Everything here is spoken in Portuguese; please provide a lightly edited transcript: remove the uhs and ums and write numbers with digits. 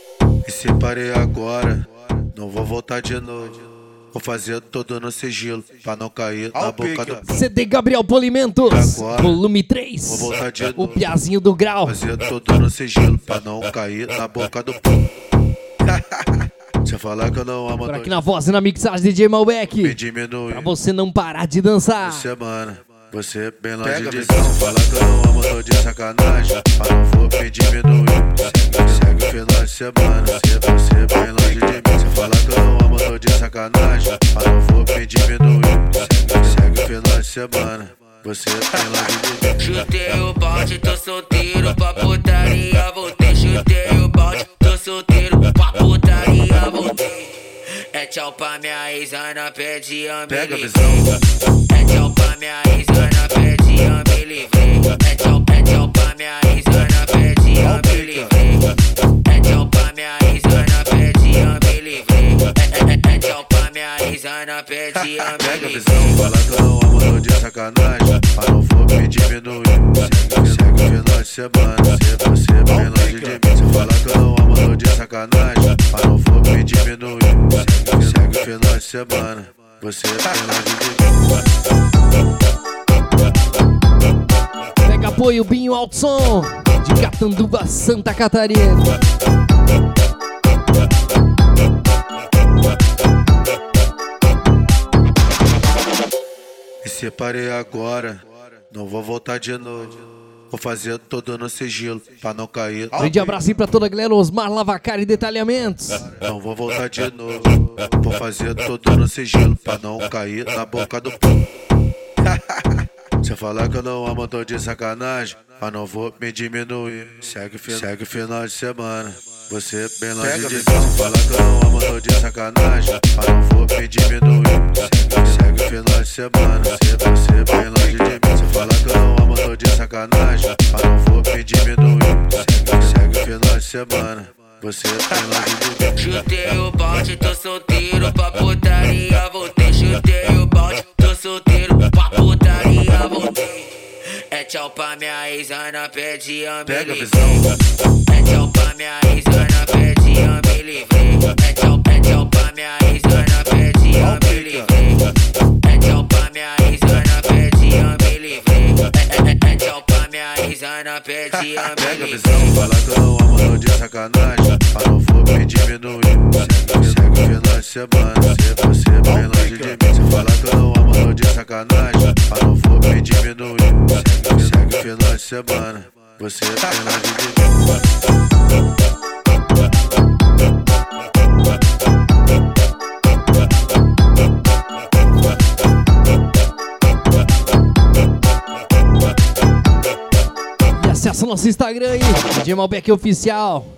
Me separei agora, não vou voltar de novo. Vou fazer tudo no sigilo, pra não cair na boca do... CD Gabriel Polimentos, Agora, volume 3. vou voltar de novo. O Piazinho do Grau. Fazer tudo no sigilo, pra não cair na boca do... Você falar que eu não amo... Por aqui na voz e na mixagem DJ Malbec. Me diminui. Pra você não parar de dançar. Semana, você bem longe de mim. Fala que eu não amo, tô de sacanagem. Mas não vou me diminuir. Segue o final de semana, você bem longe de mim. Você fala que eu não amo, tô de sacanagem. Mas não vou me diminuir. Segue o final de semana, você bem longe de mim. Chutei o balde, tô solteiro pra putaria, voltei. Chutei o balde, tô solteiro pra putaria, voltei. É tchau pra minha ex-ana, pede a me livrei. É tchau pra minha ex-ana, pede a me livrei. É tchau pra minha ex-ana, pede a me livrei. É tchau pra minha ex-ana, pede a me livrei. É tchau pra minha ex-ana, pede a me livrei. Fala que eu não amo, tô de sacanagem. Mas não vou me diminuir. Segue o final de semana, você bem longe de mim. Você fala que eu não amo, tô de sacanagem. Mas não vou me diminuir. Segue o final de semana, você bem longe de mim. Pega apoio, Binho Alto Som, de Catanduva, Santa Catarina. Me separei agora, não vou voltar de novo. Vou fazer tudo no sigilo, pra não cair. Grande abraço aí pra toda a galera, Osmar Lavacar e Detalhamentos. Não vou voltar de novo. Vou fazer tudo no sigilo, pra não cair na boca do... Você falar que eu não amo, tô de sacanagem. Mas não vou me diminuir. Segue o final de semana, você bem longe de mim. Você falar que eu não amo, tô de sacanagem. Mas não vou me diminuir. Segue o final de semana, você bem longe de mim. Você falar que eu não amo, tô de sacanagem. Mas não vou me diminuir. Segue o final de semana, você bem longe de mim. Chutei o balde, tô solteiro pra putaria, voltei. Chutei o balde, tô solteiro pra putaria, voltei. É tchau pra minha ex-ana, pede a me livrei. É tchau pra minha ex-ana, pede a me livrei. É tchau pra minha ex-ana, pede a me livrei. É tchau pra minha ex-ana, pede a me livrei. É tchau pra minha ex-ana, pede a me livrei. Fala que eu não amo, tô de sacanagem. Mas não vou me diminuir. Segue o final de semana, você bem longe de mim. Você fala que eu não amo, tô de sacanagem. Mas não vou me diminuir. Segue o final de semana, você bem longe de mim. E acessa o nosso Instagram aí, DJ Malbec Oficial.